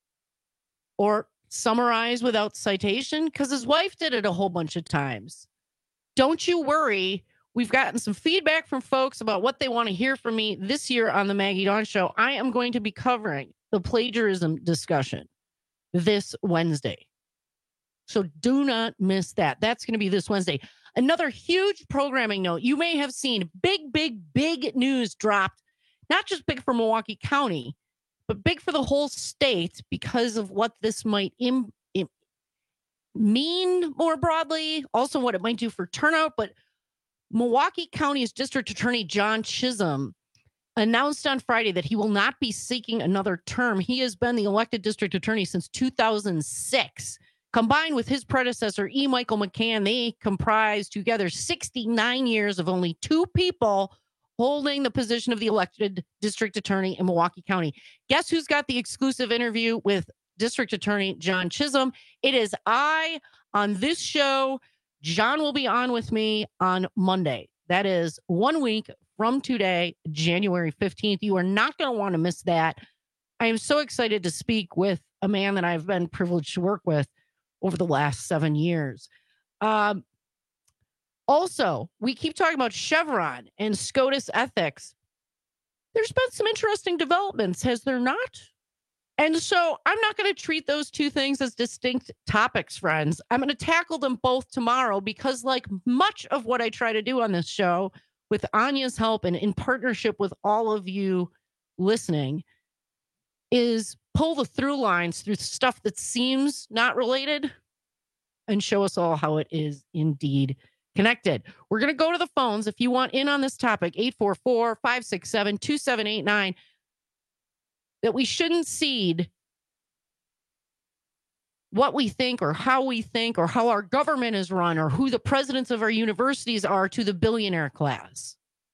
or summarize without citation, because his wife did it a whole bunch of times. Don't you worry. We've gotten some feedback from folks about what they want to hear from me this year on the Maggie Dawn Show. I am going to be covering the plagiarism discussion this Wednesday. So do not miss that. That's going to be this Wednesday. Another huge programming note. You may have seen big, big, big news dropped, not just big for Milwaukee County, but big for the whole state because of what this might im- im- mean more broadly, also what it might do for turnout. But Milwaukee County's District Attorney John Chisholm announced on Friday that he will not be seeking another term. He has been the elected district attorney since two thousand six. Combined with his predecessor, E. Michael McCann, they comprise together sixty-nine years of only two people holding the position of the elected district attorney in Milwaukee County. Guess who's got the exclusive interview with District Attorney John Chisholm? It is I on this show. John will be on with me on Monday. That is one week from today, January fifteenth. You are not going to want to miss that. I am so excited to speak with a man that I've been privileged to work with over the last seven years. Um, also, we keep talking about Chevron and SCOTUS ethics. There's been some interesting developments, has there not? And so I'm not going to treat those two things as distinct topics, friends. I'm going to tackle them both tomorrow because, like much of what I try to do on this show, with Anya's help and in partnership with all of you listening, is pull the through lines through stuff that seems not related and show us all how it is indeed connected. We're going to go to the phones. If you want in on this topic, eight four four, five six seven, two seven eight nine, that we shouldn't cede what we think or how we think or how our government is run or who the presidents of our universities are to the billionaire class.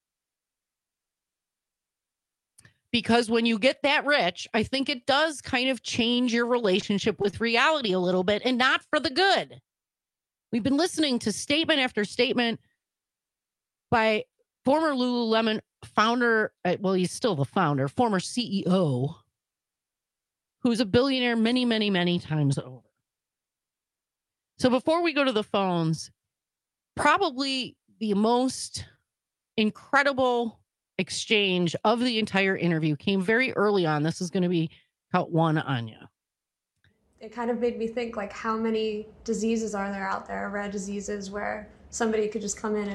Because when you get that rich, I think it does kind of change your relationship with reality a little bit, and not for the good. We've been listening to statement after statement by former Lululemon founder, uh, well, he's still the founder, former C E O, who's a billionaire many, many, many times over. So before we go to the phones, probably the most incredible exchange of the entire interview came very early on. This is going to be cut one, Anya. It kind of made me think, like, how many diseases are there out there, rare diseases, where somebody could just come in and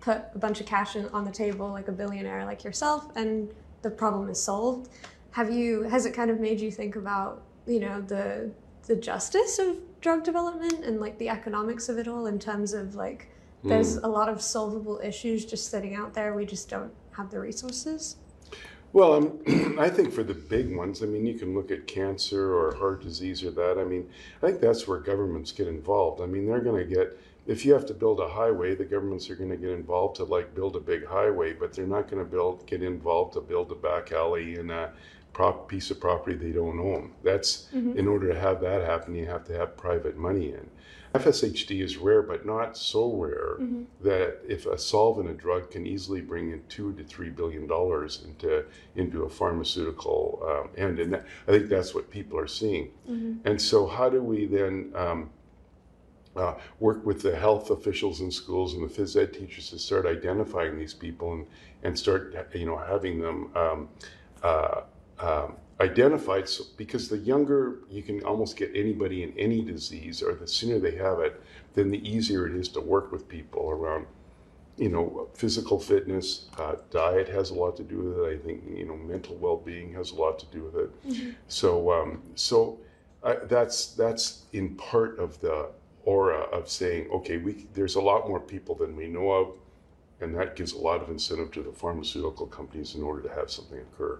put a bunch of cash in, on the table, like a billionaire like yourself, and the problem is solved. Have you, has it kind of made you think about, you know, the the justice of drug development and like the economics of it all in terms of like, there's Mm. a lot of solvable issues just sitting out there. We just don't have the resources. Well, um, I think for the big ones, I mean, you can look at cancer or heart disease or that. I mean, I think that's where governments get involved. I mean, they're going to get, if you have to build a highway, the governments are going to get involved to like build a big highway, but they're not going to build, get involved to build a back alley in a prop piece of property they don't own. That's, Mhm. in order to have that happen, you have to have private money in. F S H D is rare, but not so rare Mhm. that if a solvent, a drug, can easily bring in two to three billion dollars into into a pharmaceutical um, end, and that, I think that's what people are seeing. Mhm. And so, how do we then um, uh, work with the health officials in schools and the phys ed teachers to start identifying these people and and start you know having them um, uh, um, identified, so, because the younger you can almost get anybody in any disease, or the sooner they have it, then the easier it is to work with people around, you know, physical fitness. Uh, diet has a lot to do with it. I think, you know, mental well-being has a lot to do with it. Mhm. So, um, so I, that's that's in part of the aura of saying, okay, we there's a lot more people than we know of, and that gives a lot of incentive to the pharmaceutical companies in order to have something occur.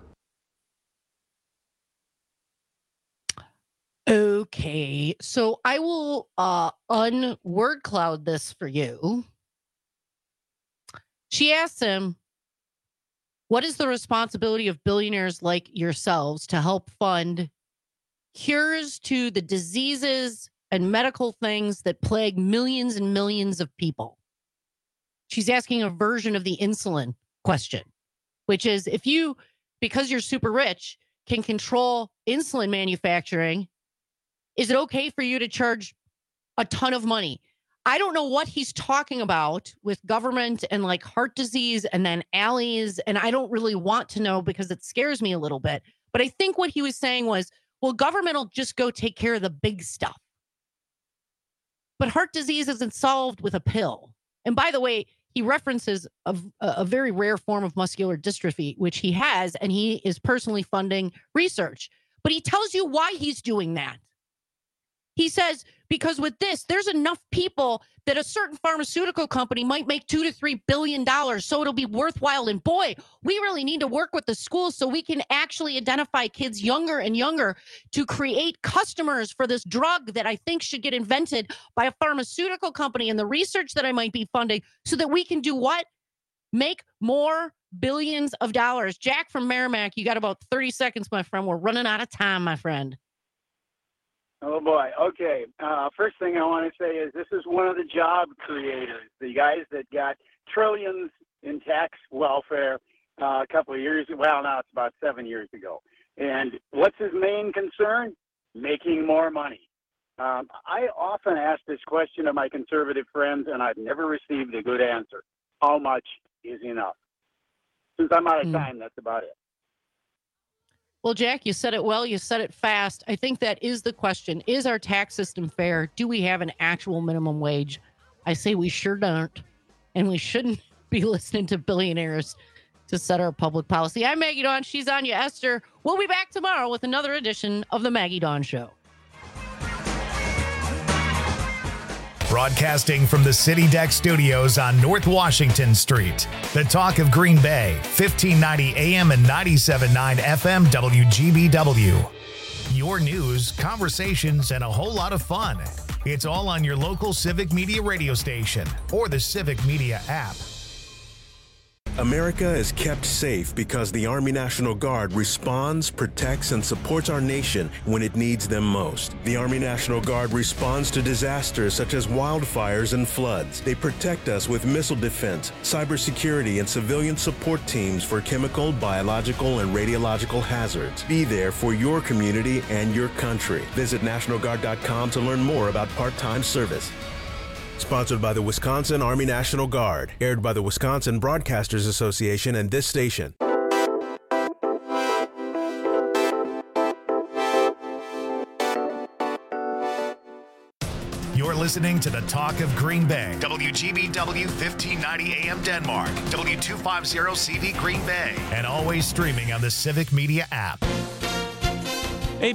Okay, so I will uh unword cloud this for you. She asks him, what is the responsibility of billionaires like yourselves to help fund cures to the diseases and medical things that plague millions and millions of people? She's asking a version of the insulin question, which is, if you, because you're super rich, can control insulin manufacturing, is it okay for you to charge a ton of money? I don't know what he's talking about with government and like heart disease and then alleys. And I don't really want to know because it scares me a little bit. But I think what he was saying was, well, government will just go take care of the big stuff. But heart disease isn't solved with a pill. And by the way, he references a, a very rare form of muscular dystrophy, which he has, and he is personally funding research. But he tells you why he's doing that. He says, because with this, there's enough people that a certain pharmaceutical company might make two to three billion dollars, so it'll be worthwhile. And boy, we really need to work with the schools so we can actually identify kids younger and younger to create customers for this drug that I think should get invented by a pharmaceutical company, and the research that I might be funding, so that we can do what? Make more billions of dollars. Jack from Merrimack, you got about thirty seconds, my friend. We're running out of time, my friend. Oh boy. Okay. Uh, first thing I want to say is this is one of the job creators, the guys that got trillions in tax welfare uh, a couple of years. Well, now it's about seven years ago. And what's his main concern? Making more money. Um, I often ask this question of my conservative friends, and I've never received a good answer. How much is enough? Since I'm out of time, that's about it. Well, Jack, you said it well. You said it fast. I think that is the question. Is our tax system fair? Do we have an actual minimum wage? I say we sure don't. And we shouldn't be listening to billionaires to set our public policy. I'm Maggie Dawn. She's Anya Esther. We'll be back tomorrow with another edition of The Maggie Dawn Show. Broadcasting from the City Deck Studios on North Washington Street. The talk of Green Bay, fifteen ninety A M and ninety-seven point nine F M W G B W. Your news, conversations, and a whole lot of fun. It's all on your local Civic Media radio station or the Civic Media app. America is kept safe because the Army National Guard responds, protects, and supports our nation when it needs them most. The Army National Guard responds to disasters such as wildfires and floods. They protect us with missile defense, cybersecurity, and civilian support teams for chemical, biological, and radiological hazards. Be there for your community and your country. Visit National Guard dot com to learn more about part-time service. Sponsored by the Wisconsin Army National Guard. Aired by the Wisconsin Broadcasters Association and this station. You're listening to the Talk of Green Bay. W G B W fifteen ninety A M Denmark, W two fifty C V Green Bay, and always streaming on the Civic Media app.